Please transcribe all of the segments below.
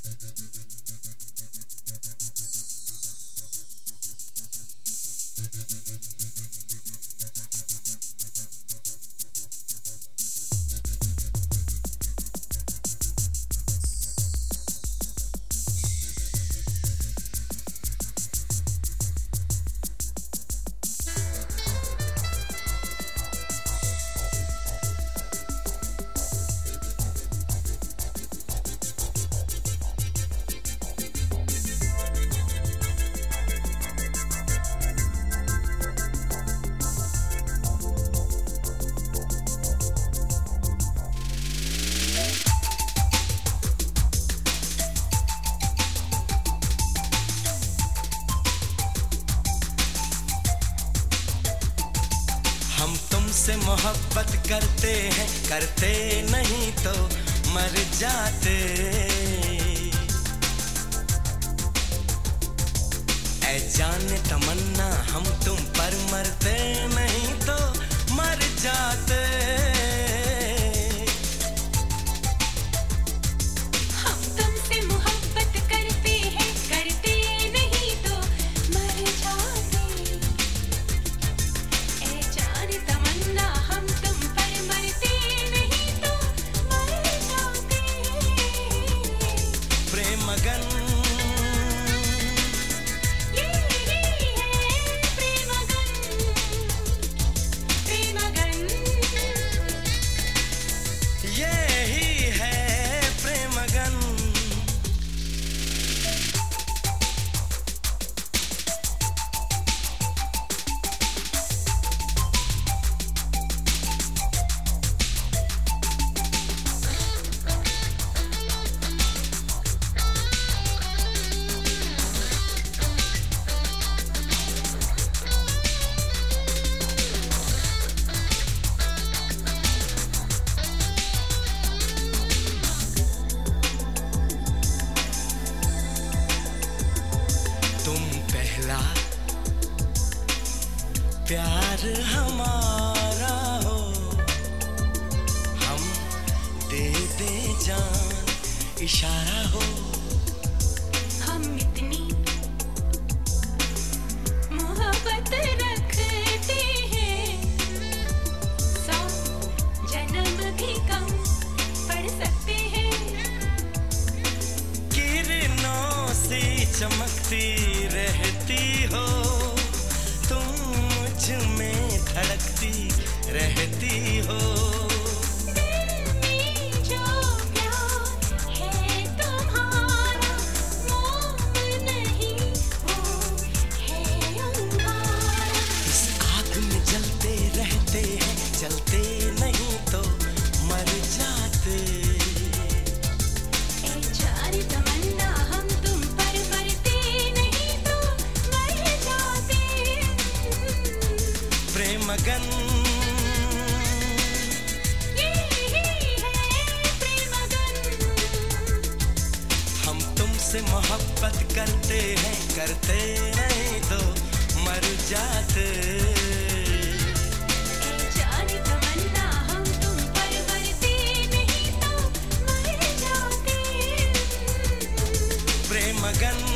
से मोहब्बत करते हैं, करते नहीं तो मर जाते। ऐ जाने तमन्ना हम तुम पर मरते नहीं तो मर जाते। प्यार हमारा हो, हम दे दे जान इशारा हो। हम इतनी मोहब्बत रखते हैं, 100 जन्म भी कम पड़ सकते हैं। किरणों सी चमकती रहती हो, में धड़कती रहती हो। दिल में जो प्यार है तुम्हारा, मोम नहीं वो है अंगारा। इस आग में जलते रहते हैं, जलते नहीं तो मर जाते। ऐ जाने तमन्ना हम तुम पर मरते नहीं तो मर जाते। प्रेमगन हम तुमसे मोहब्बत करते हैं, करते नहीं तो मर जाते। जाने तमन्ना हम तुम पर मरते नहीं तो मर जाते। प्रेमगन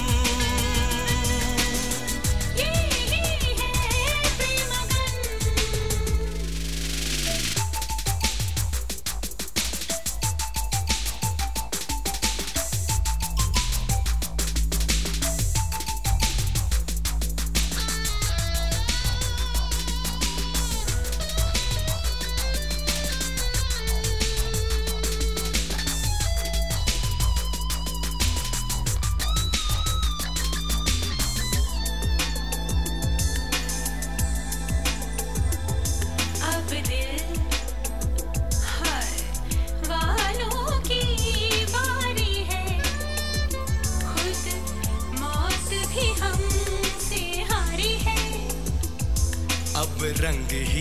अब रंग ही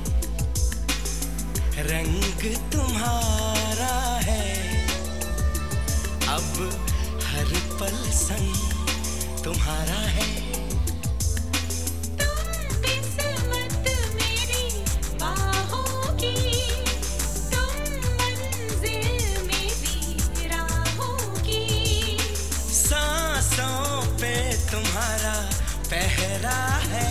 रंग तुम्हारा है, अब हर पल संग तुम्हारा है। तुम किस्मत मेरी बाहों की, तुम मंजिल मेरी राहों की। गहरा है,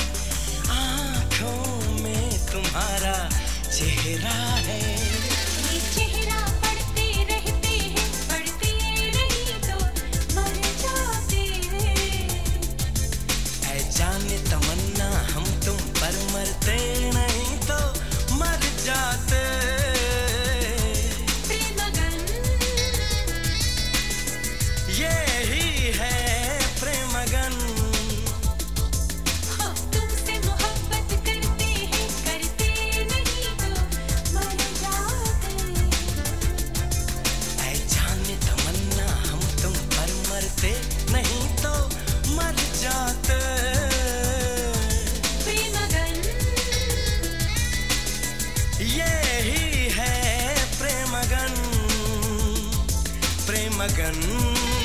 आंखों में तुम्हारा चेहरा है। ये चेहरा पढ़ते रहते हैं, पढ़ते नहीं तो मर जाते हैं। ऐ जाने तमन्ना हम तुम पर मरते नहीं तो मर जाते। प्रेमगन यही है प्रेमगन। हम तुमसे मोहब्बत करते हैं, करते नहीं तो मर जाते। ऐ जाने तमन्ना हम तुम पर मरते नहीं तो मर जाते। प्रेमगन यही है प्रेमगन, प्रेमगन।